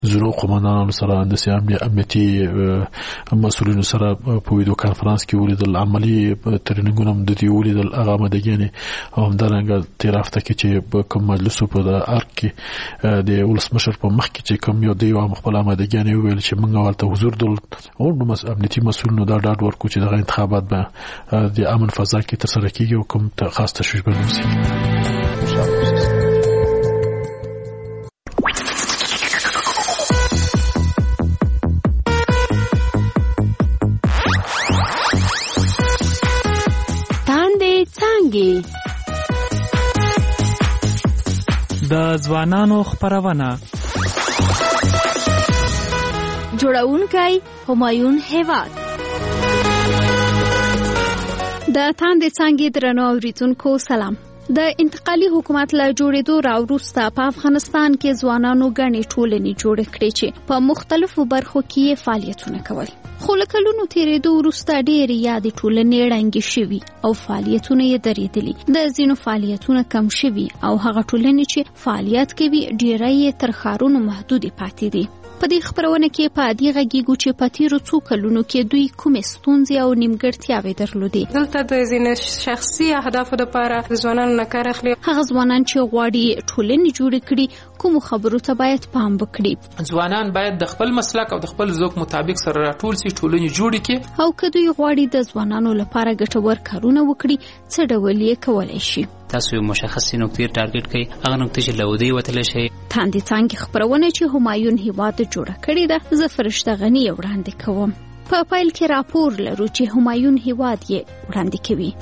زونو قومندانانو سره د امنیتي مسؤلینو سره په ویډیو کانفرنس کې ولیدل، عملی ترینینګونه د دې ولیدل هغه مدګنی او همدارنګه تیر هفته کې چې کوم مجلس په د ارک کې د ولسمشر په مخ کې چې کوم یو دی او خپل مدګنی ویل چې موږ ورته حضور دل او امنیتي مسؤلینو دا ډاډ ورکو چې د انتخابات به د امن فضا کې ترسره کیږي او کوم خاص تشویش به نه وي. د ځوانانو خبرونه جوړونکی همایون هیواد. د تاندې څنګه درنو اوریدونکو سلام. د انتقالي حکومت له جوړېدو راوروسته په افغانستان کې ځوانانو غني ټولنې جوړ کړې چې په مختلفو برخو کې فعالیتونه کول. خو له کلونو تیرېدو وروسته ډېرې یادې ټولنې ړنګې شوي او فعالیتونه یې درېدلي. د ځینو فعالیتونه کم شوي او هغه ټولنې چې فعالیت کوي ډېری یې تر ښارونو محدودې پاتې دي. په دې خبرونه کې په دې غږیږو چې په تیرو څو کلونو کې دوی کومې ستونزې او نیمګړتیاوې درلودې. دلته د ځینې شخصي اهدافو لپاره ځوانانو نه کار اخلي. هغه ځوانان چې غواړي ټولنې جوړې کړي کوم خبرو ته باید پام وکړي. ځوانان باید د خپل مسلک او د خپل ذوق مطابق سره راټول شي، ټولنې جوړې کړي. او که دوی غواړي د ځوانانو لپاره ګټور کارونه وکړي څه ډول یې کولای شي؟ تاسو یو مشخص نقطې ټارګټ کړئ، هغه نقطې چې لودي وتل شي. تاندې څنګه خبرونه چې همایون هیواد جوړه کړې ده زه فرشته غنی وړاندې کوم. په پایل کې راپور لرو چې همایون هیواد یې وړاندې کوي.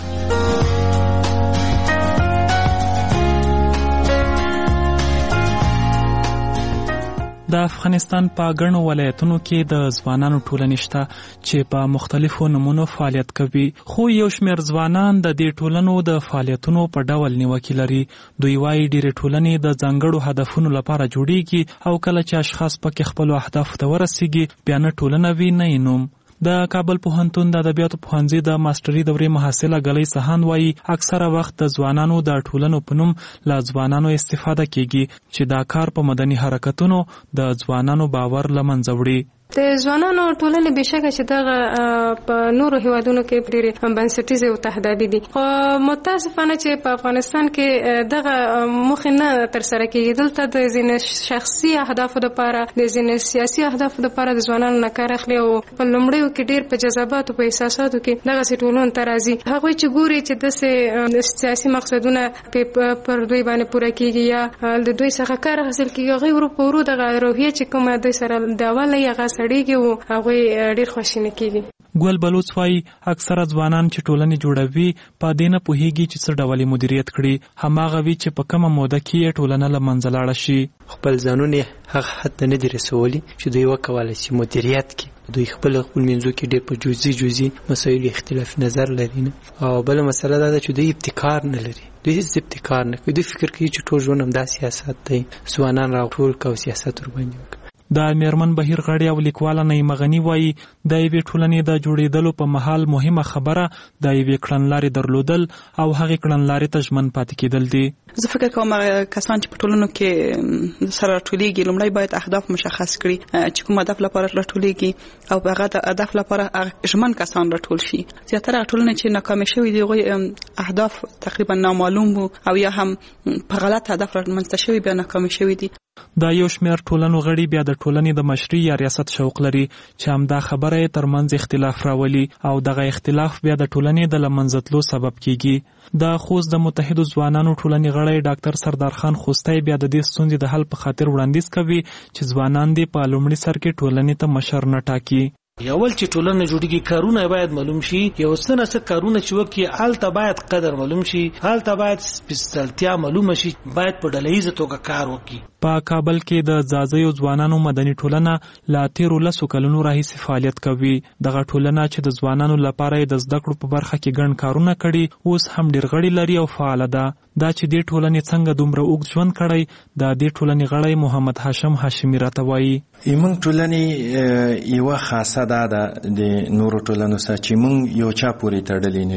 د افغانستان په ګڼو ولایتونو کې د ځوانانو ټولنې شته چې په مختلفو نمونو فعالیت کوي، خو یو شمېر ځوانان د دې ټولنو د فعالیتونو په ډول نیوکې لري. دوی وايي ډېرې ټولنې د ځانګړو هدفونو لپاره جوړیږي او کله چې اشخاص پکې خپلو اهدافو ته ورسیږي بیا نه ټولنه وي نه یې نوم. د کابل پوهنتون د ادبیاتو پوهنځي د ماستري دورې محصله ګلۍ سهان وايي اکثره وخت د ځوانانو د ټولنو په نوم له ځوانانو استفاده کیږي چې دا کار په مدني حرکتونو د ځوانانو باور له منځه وړي. د ځوانانو ټولنې بشکه چې دغه په نورو هیوادونو کې ډېرې بنسټیزې او تهدیدي دي، خو متاسفانه چې په افغانستان کې دغه موخې نه ترسره کېږي. دلته د ځینې شخصي اهدافو لپاره د ځینې سیاسي اهدافو لپاره د ځوانانو نه کار اخلي او په لومړیو کې ډېر په جذباتو په احساساتو کې دغسې ټولنو ته راځي. هغوی چې ګوري چې داسې سیاسي مقصدونه پر دوی باندې پوره کېږي یا د دوی څخه کار حاصل کېږي، هغوی ورو په ورو دغه روحیه چې کومه دوی سره د اوله یې هغه سړیږي او هغوی ډېر خواشینه کېږي. ګل بلوچ وايي اکثره ځوانان چې ټولنې جوړوي په دې نه پوهېږي چې څه ډول مدیریت کړي، هماغه وي چې په کومه موده کې ټولنه له منځه لاړه شي. خپل ځانونه هغه حد نه دي رسولي چې دوی وکولای شي مدیریت کړي. دوی خپل منځو کې ډېر په جزئي مسایلو اختلاف نظر لري نه. او بل مسله دا ده چې دوی ابتکار نه لري. دوی هیڅ ابتکار نه کوي. دوی فکر کوي چې ټول ژوند همدا سیاست دی، ځوانان راټول کړي او سیاست ورباندې وکړي. د میرمن بهیر غړي او لیکواله نعیمه غنی وايي د یوې ټولنې د جوړېدلو په مهال مهمه خبره د یوې کړنلارې درلودل او هغې کړنلارې ته ژمن پاتې کېدل دي. زه فکر کوم کسان چې په ټولنو کې سره راټولېږي لومړی باید اهداف مشخص کړي چې کوم هدف لپاره راټولېږي او هغه د هدف لپاره ژمن کسان راټول شي. زیاتره ټولنې چې ناکامې شوي دي هغوی اهداف تقریبا نامعلوم وو او یا هم په غلط هدف رامنځته شوي بیا ناکامې شوي دي. دا یو شمېر ټولنو غړي بیا د ټولنې د مشري یا ریاست شوق لري چې همدا خبره یې ترمنځ اختلاف راولي او دغه اختلاف بیا د ټولنې د له منځه تلو سبب کیږي. د خوست د متحدو ځوانانو ټولنې غړی ډاکټر سردار خان خوستی بیا د دې ستونزې د حل په خاطر وړاندیز کوي چې ځوانان دې په لومړي سر کې ټولنې ته مشر نه ټاکي. یول چې ټولنه جوړیږي کارونه باید معلوم شي، یو څه کارونه چې وکي حالت باید قدر معلوم شي، حالت باید سپیشلتیا معلوم شي، باید په ډلهیزه توګه کار وکي. په کابل کې د ځاځیو ځوانانو مدني ټولنه لا 13 کلونو راهیسې فعالیت کوي. دغه ټولنه چې د ځوانانو لپاره د زده کړو په برخه کې ګڼ کارونه کړي اوس هم ډېر غړي لري او فعاله ده. دا چې دې ټولنې څنګه دومره اوږد ژوند کړی د دې ټولنې غړی محمد هاشم هاشمي راته وایي. موږ ټولنې یوه خاصه ده د نورو ټولنو سره چې موږ یو چا پورې تړلي نه یو.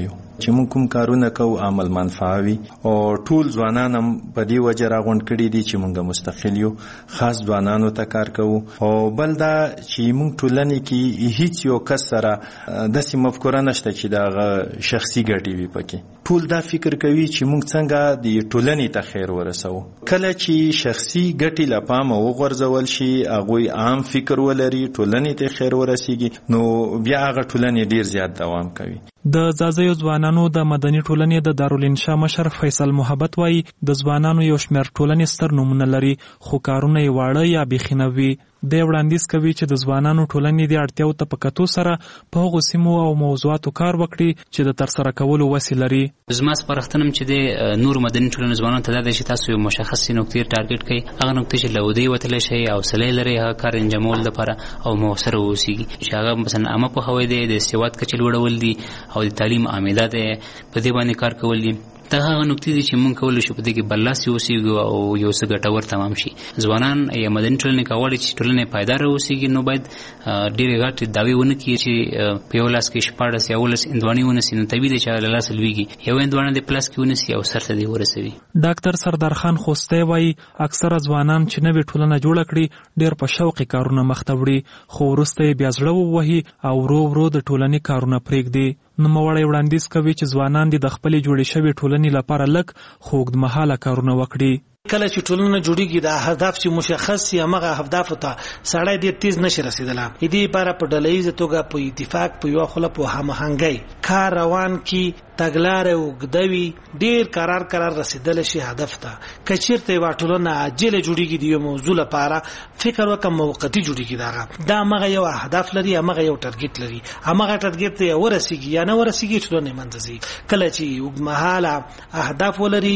چې موږ کوم کارونه کوو عمل منفعه وي او ټول ځوانان هم په دې وجه راغونډ کړي دي چې موږ مستقل یو، خاص ځوانانو ته کار کوو. او بل دا چې موږ ټولنې کې هیڅ یو کس سره داسې مفکوره نشته چې دا شخصي ګټې وي پکې. ټول دا فکر کوي چې موږ څنګه د ټولنې ته خیر ورسوو. کله چې شخصي ګټې له پامه وغورځول شي، هغوی عام فکر ولري، ټولنې ته خیر ورسیږي، نو بیا هغه ټولنې ډیر زیات دوام کوي. د ځاځیو ځوانانو د مدني ټولنې د دارالانشا مشر فیصل محبت وایي د ځوانانو یو شمېر ټولنې ستر نومونه لري خو کارونه یې واړه یا بیخي نه وي. دی وړاندیز کوي چې د ځوانانو ټولنې د اړتیاو ته په کتو سره په هغو سیمو او موضوعاتو کار وکړي چې د ترسره کولو وسې لري. زما سپارښتنه چې د نور مدني ټولنې ځوانانو ته دا دی چې تاسو یو مشخصې نقطې ټارګټ کړئ، هغه نقطې چې له ودې وتلی شئ، حوصله لرئ هغه کار انجامولو لپاره او مؤثره واوسیږي، چې هغه مثلا عامه پوهاوی دی، د سواد کچې لوړول دي او د تعلیم عامله دی، په دې باندې کار کول دي. دا هغه نقطې دي چې موږ کولی شو په دې کې برلاسي اوسېږو او یو څه ګټور تمام شي. ځوانان یا مدني ټولنې که غواړي چې ټولنې پایداره اوسېږي نو باید ډېرې غټې دعوې ونه کړي چې په یو لاس کې 14 یا 18 هندواڼې ونیسي، نو طبیعي دی چې له لاسه لوېږي. یو هندواڼه دې په لاس کې ونیسي او سر ته دې ورسوي. ډاکټر سردار خان خوستی وایي اکثره ځوانان چې نوې ټولنه جوړه کړي ډېر په شوقي کارونه مخته وړي، خو وروسته یې بیا زړه ووهي او ورو ورو د ټولنې کارونه پرېږدي. نوموړی وړاندیز کوي چې ځوانان د خپلې جوړې شوې ټولنې لپاره لږ خو اوږدمهاله کارونه وکړي. کله چې ټولنه جوړیږي د هدف چې مشخص یا هغه اهداف ته سړی ډېر تیز نشي رسیدلی. دې لپاره په ډلهییزه توګه په اتفاق په یوه خوله په هماهنګۍ کار روان کړي، تګلارې اوږده وي، ډېر قرار رسیدلی شي هدف ته. که چېرته یوه ټولنه عاجله جوړیږي د یو موضوع لپاره، فکر وکړه موقتي جوړیږي، دا همغه یو هدف لري، همغه یو ټارګټ لري، همغه ټارګټ ته ورسیږي یا نه ورسیږي ټولنه منځ ځي. کله چې اوږدمهاله اهداف ولري،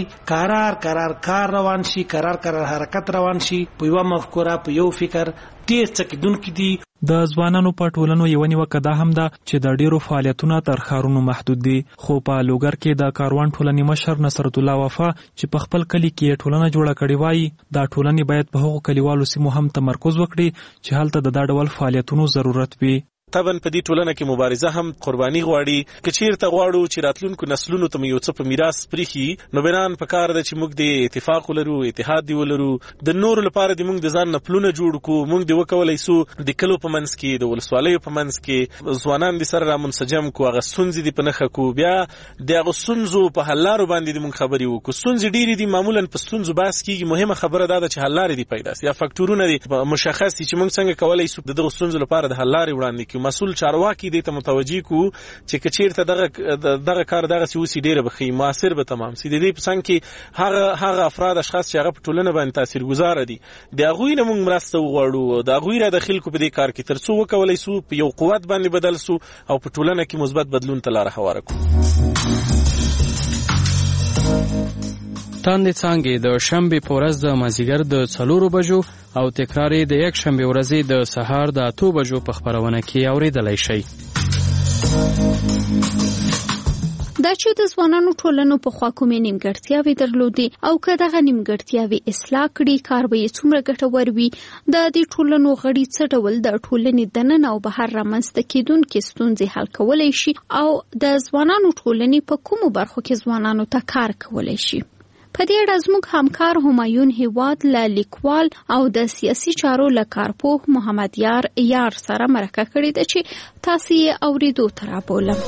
قرار کار روان شي، قرار حرکت روان شي، په یوه مفکوره په یو فکر ډېر څه کېدونکي دي. د ځوانانو په ټولنو یوه نیوکه دا هم ده چې د ډېرو فعالیتونه تر ښارونو محدود دي. خو په لوګر کې د کاروان ټولنې مشر نصرت الله وفا چې په خپل کلي کې ټولنه جوړه کړې وایي دا ټولنې باید په هغو کلیوالو سیمو هم تمرکز وکړي چې هلته د دا ډول فعالیتونو ضرورت وي. طبعا په دې ټولنه کې مبارزه هم قرباني غواړي. که چیرته غواړو چې راتلونکو نسلونو ته یو څه په میراث پرېښي، نو بنان په کار ده چې موږ د اتفاق ولرو، اتحاد دی ولرو. د نورو لپاره د موږ د ځان نه پلونه جوړ کړو. موږ د وکولای سو د کلو په منځ کې، د ولسوالیو په منځ کې ځوانان د سره را منسجم کو، هغه ستونزې دي په نښه کو، بیا د هغه ستونزو په حل لارو باندې د موږ خبرې وکړو. ستونزې ډېرې دي، معمولا په ستونزو بحث کېږي، مهمه خبره دا ده چې حل لارې دي پیدا سي، یا فکټورونه دي مشخص دي چې موږ څنګه کولای سو دغه ستونزو لپاره د حل لارې وړاندې کړو. مسؤل چارواکي دې ته متوجي کو چې که چیرته دغه کار دغه سوسي ډیره بخي موثر به تمام سي. د دې په څنګ کې هغه افراد اشخاص چې هغه په ټولنه باندې تاثیرګذار دي، د هغوی نه موږ مرسته وغواړو، د هغوی را داخل کو په دې کار کې، ترڅو وکولای سو په یو قوت باندې بدل سو او په ټولنه کې مثبت بدلون ته لار هواره کړو. تاندې څانګې د شنبې په ورځ د مازدیګر د 4 بجو او تکرار یې د یک شنبې ورځې د سهار د 8 بجو په خبرونه کې اوریدلای شئ. دا چې د ځوانانو ټولنو په خوا کومې نیمګړتیاوې درلودې او که دغه نیمګړتیاوې اصلاح کړي، کار به یې څومره ګټور وي. د دې ټولنو غړي څه ډول د ټولنې دننه او بهر رامنځته کېدونکې ستونزې حل کولی شي او د ځوانانو ټولنې په کومو برخو کې ځوانانو ته کار کولی شي. په دې اړه زموږ همکار همایون هیواد له لیکوال او د سیاسي چارو له کارپوه محمد یار سره مرکه کړې ده چې تاسو یې اورېدو ته رابولم.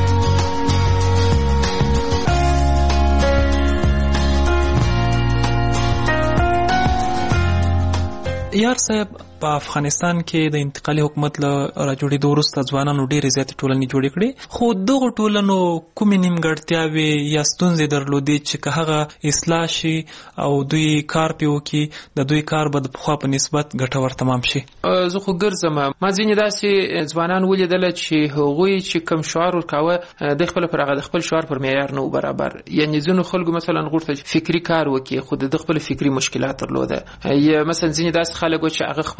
یار صاحب، په افغانستان کې د انتقالي حکومت له راجوړېدو وروسته ځوانانو ډېرې زیاتې ټولنې جوړې کړې، خو دغو ټولنو کومې نیمګړتیاوې یا ستونزې درلودې چې که هغه اصلاح شي او دوی کار پې وکړي، د دوی کار به د پخوا په نسبت ګټور تمام شي. زه خو ګرځم، ما ځینې داسې ځوانان ولیدله چې هغوی چې کوم شعار ورکاوه د خپل پر هغه د خپل شعار پر معیار نه و برابر. یعنې ځینو خلکو مثلا غوښتل فکري کار وکړي خو د خپل فکري مشکلات درلوده، یا مثلا ځینې داسې خلک و چې هغه خپل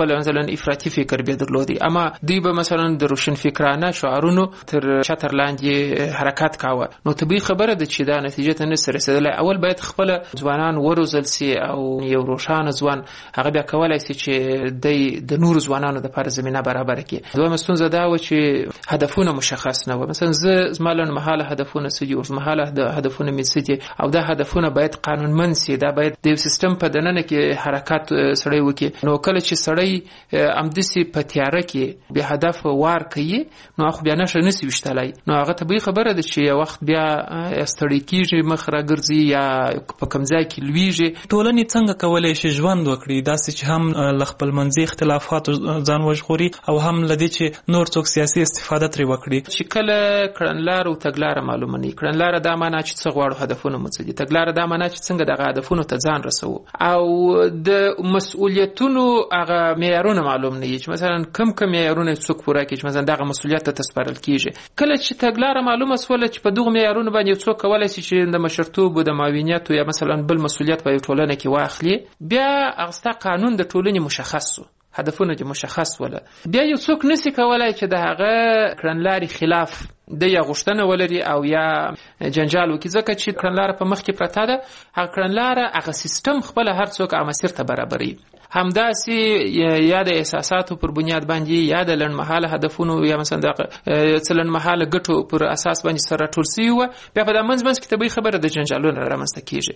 خپل مثلا افراطي فکر به درلودي اما دوی به مثلا د روشن فکرانه شعارونو تر چتر لاندې حرکت کاوه نو طبيعي خبره ده چې دا نتیجه ته نسره رسیدلای اول باید خپل ځوانان وروزل سي او یو روشانه ځوان هغه بیا کولای شي چې د نور ځوانانو د لپاره زمينه برابر کړي دوی مستونزه دا و چې هدفونه مشخص نه و مثلا زمالن مهاله هدفونه سدي او مهاله هدفونه میسدي او دا هدفونه باید قانونمند سي دا باید د سیستم په دننه کې حرکت سړی وکي نو کله چې سړی امدسي په تیاره کې به هدف وار کوي نو خو بیا نشه نسی وشتلای نو هغه طبيعي خبره ده چې یو وخت بیا استړی کیږي مخ را ګرځي یا په کمزای کې لویږي ټولنې څنګه کولای شي ژوند وکړي داسې چې هم لخپل منځي اختلافات ځان وژغوري او هم لدی چې نور څوک سیاسي استفاده ترې وکړي چې کله کړنلار او تګلار معلومه نه کړنلار دا معنی چې څه غواړو هدفونه مڅدي تګلار دا معنی چې څنګه دغه هدفونو ته ځان رسو او د مسؤلیتونو هغه معیارونه معلوم نه چې مثلا کم معیارونه څوک پوره کوي چې مثلا دغه مسؤلیت ته تسپارل کیږي کله چې تګلار معلومه سول چې په دغه معیارونو باندې څوک کولای شي چې د مشرتوب او د معاونیت یا مثلا بل مسؤلیت په ټولنه کې واخلي بیا هغه قانون د ټولنې مشخص هدفونه چې مشخص ولا بیا یو څوک نسی کولای چې د هغه کړنلاري خلاف د یا غشتنه ولري او یا جنجال وکي ځکه چې کړنلار په مخ کې پرته ده هغه کړنلار هغه سیستم خپل هر څوک امسیر ته برابري همداسي یا د احساساتو پر بنیاد باندې یا د لنډمحاله هدفونو یا مثلا د لنډمحاله ګټو پر اساس باندې سره ټول سی و بیا په د منځ کې طبيعي خبره د جنجالونو رامنځته کیږي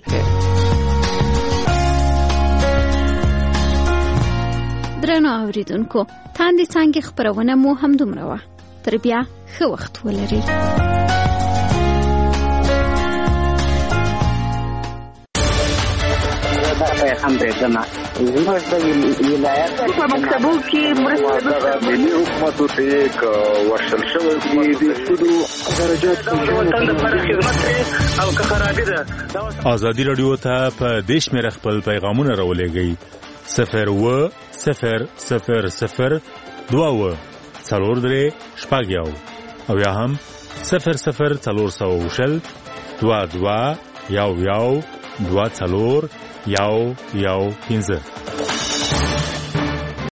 درنو اوریدونکو تاندې څنګه خبرونه مو هم دومره وه تر بیا ښه وخت ولرئ هم دې نه زموږ د ولایت په مکتبو کې مرسته ملي حکومت ته یک ورشل شوی دی د سودو درجات په خدمت او که خرابې ده ازادي رادیو ته په دیش مې خپل پیغامونه راولېږئ 0 2 څلور درې شپږ یو او یا هم 0 400 2 2 یو 2 څلور یو 15